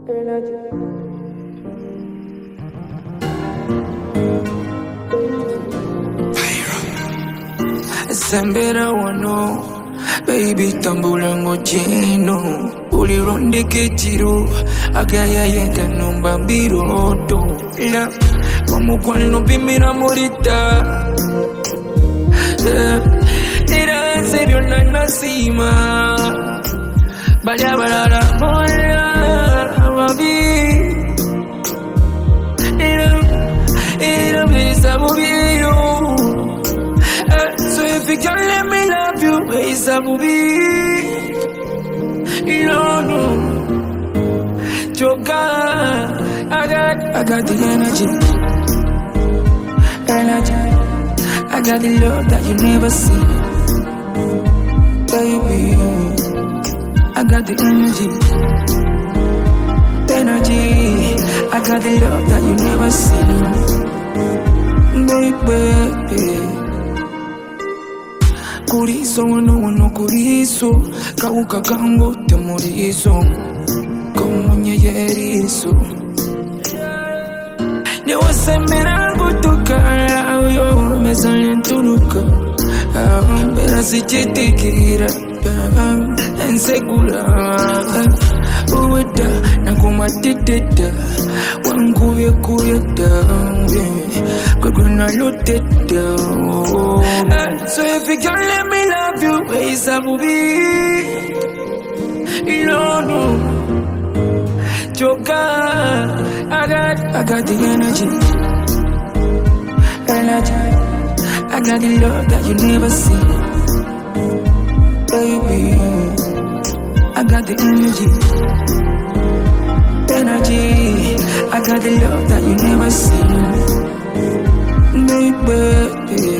Sembera wano, baby tambula ngojino. Ulironde kechiro, agaya yenda nomba biroto. La, wamukwano bimira morita. Ira serio na nasima. Bala bala moya, wabi. Ira bisa mubiro. So if you can't let me love you, it's a movie. You don't know, Joker. I got the energy. I got the love that you never see, baby. I got the energy. I got the love that you never see, baby. Kuriso wano kuriso kauka kango temuriso komunye yeriso ne wasemera gutukara yo mesalenturuka bera sichitikira ensegura uweda nakumatiteta wanguye kuyeta luteta. So if you can't let me love you, it's a movie. You don't know, Joker. I got the energy. I got the love that you never see, baby. I got the energy. I got the love that you never see, baby.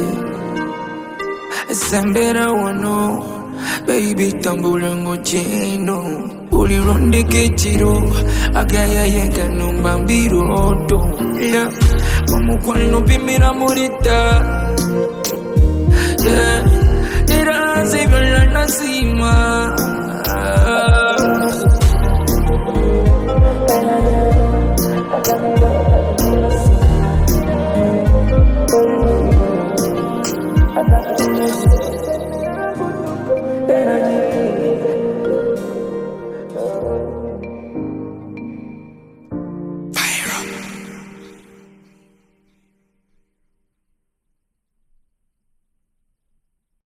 Sembera wano, baby tambula ngojino. Ulironde kechiro, agaya yenda nomba biroto. La, wamukwano bimira morita.